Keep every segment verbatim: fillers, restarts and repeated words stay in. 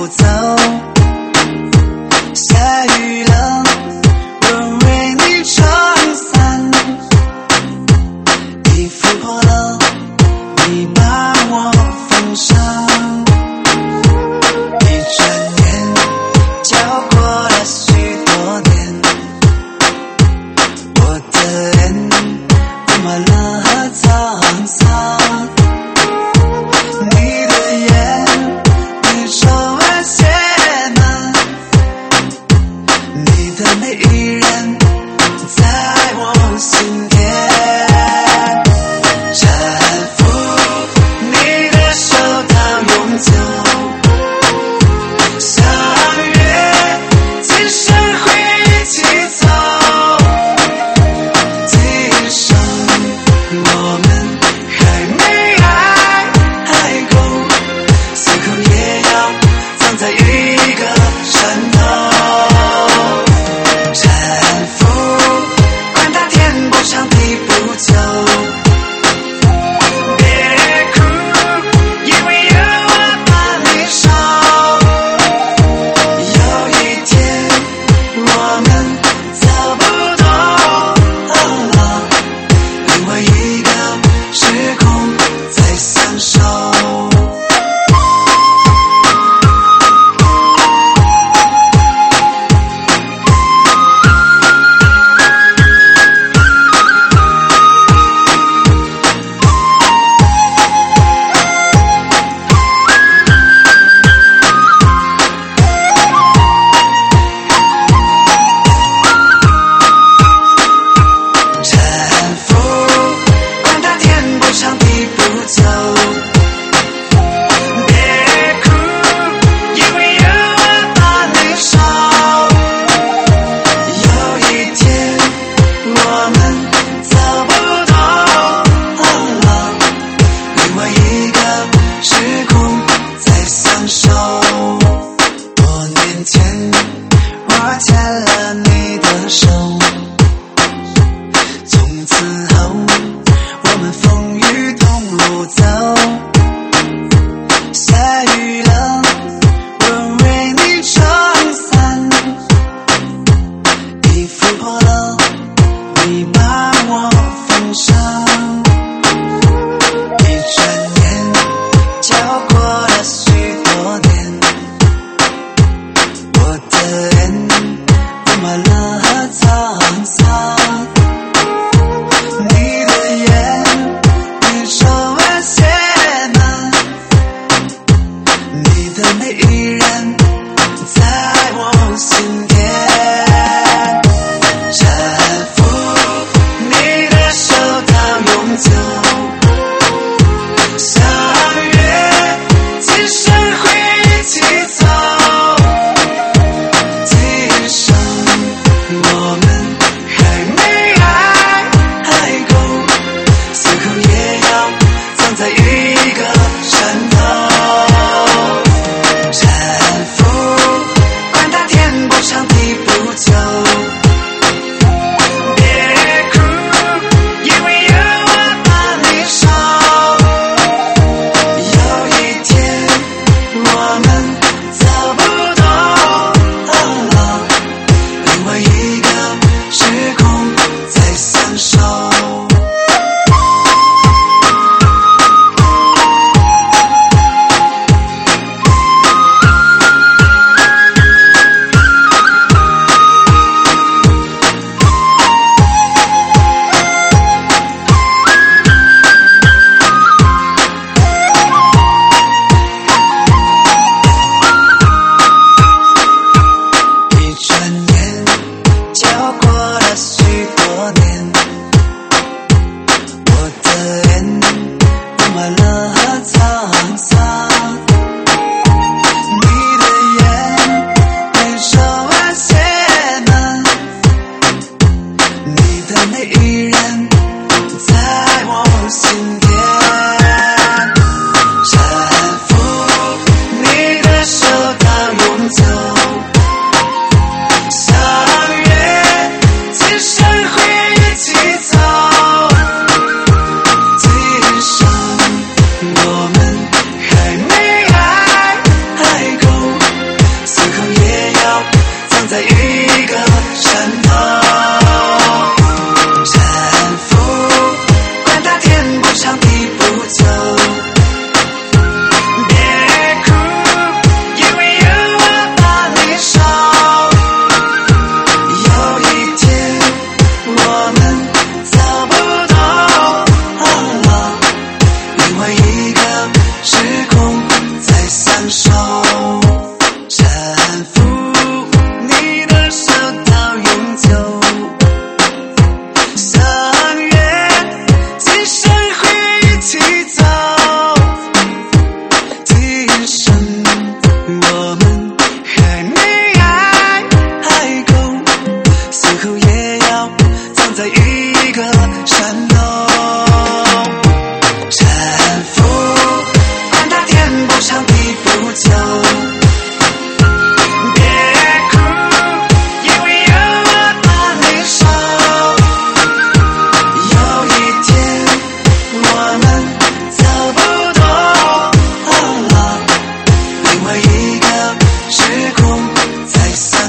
走。下雨了，我为你撑伞，衣服破了，你把我缝上。一转眼就过了许多年，我的脸布满了沧桑。你的眼你充满血满，你的美依然在我心田。搀扶你的手到永久，相约今生会一起走。今生我们还没爱爱够，死后也要葬在一个山头。搀扶管它天不长地不久，别哭，因为有我把你守。有一天我们走不动，另外一个时空在相守。搀扶管它天不长地不久，别哭，因为有我把你守。有一天我们走不动，另外一个时空在相守。多年前我牵了你的手，从此后我们风雨同路走。下雨了，我为你撑伞，衣服破了，你把我缝上。一转眼就过了许多年，我的脸布满了沧桑。你的眼你充满血满，你的美依然在我心田。搀扶你的手到永久，相约今生会一起走。今生我们还没爱爱够，死后也要葬在一个山头。搀扶管它天不长地不久，别哭，因为有我把你守。有一天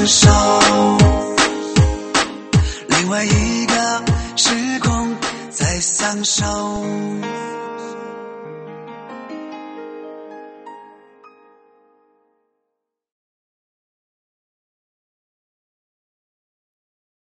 受，另外一个时空在享受。